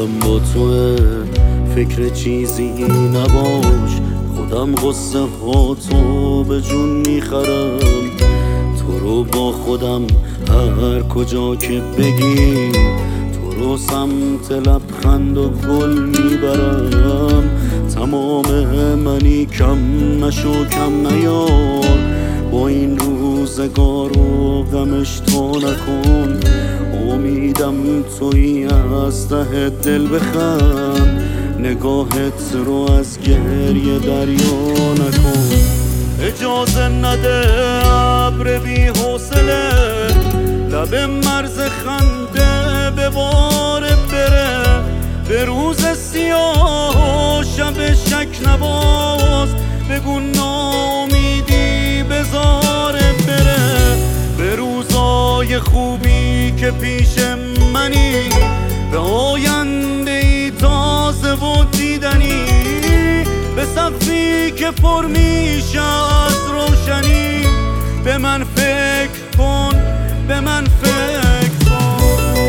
دلم با توه، فکر چیزی نباش، خودم قصه ها تو به جون میخرم. تو رو با خودم هر کجا که بگی، تو رو سمت لبخند و گل میبرم. تمام منی کم نشو کم نیار، با این روزگار و غمش تو نکن. امیدم تویی از ته دل بخند، نگاهت رو از گریه دریا نکن. اجازه نده ابر بی حوصله لب مرز خنده به باره بره. به روز سیاه و شب شک نباز، بگو ناامیدی بذاره بره. به روزای خوبی که پیش منی، به آینده ای تازه و دیدنی، به سقفی که پر میشه از روشنی. به من فکر کن، به من فکر کن.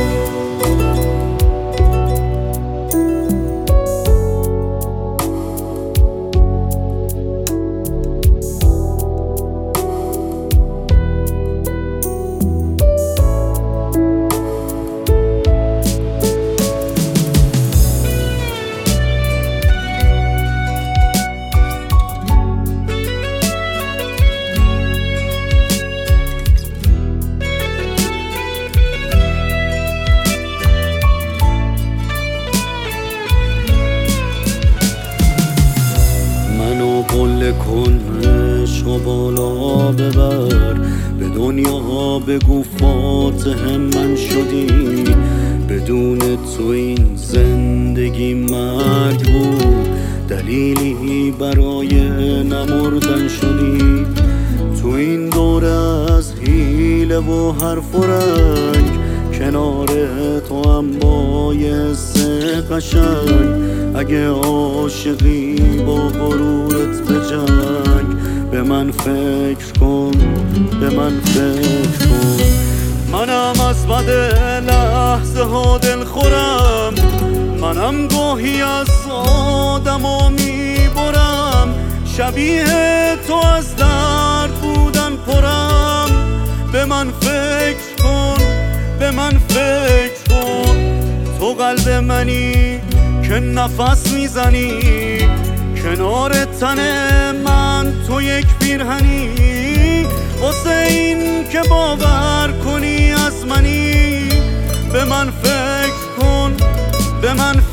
قله کنش و بالا ببر، به دنیا بگو فاتح من شدی. بدون تو این زندگی مرگ بود، دلیلی برای نمردن شدی. تو این دوره از حیله و حرف و رنگ، کنار تو هم با یه حس قشنگ. اگه عاشقی با غرورت به جنگ، به من فکر کن، به من فکر کن. منم از بد لحظه ها دل خورم، منم گاهی از آدما میبرم. شبیه تو از درد بودن پرم. به من فکر کن، به من فکر کن. تو قلب منی که نفس میزنی، کنار تن من تو یک پیرهنی. واسه این که باور کنی از منی، به من فکر کن، به من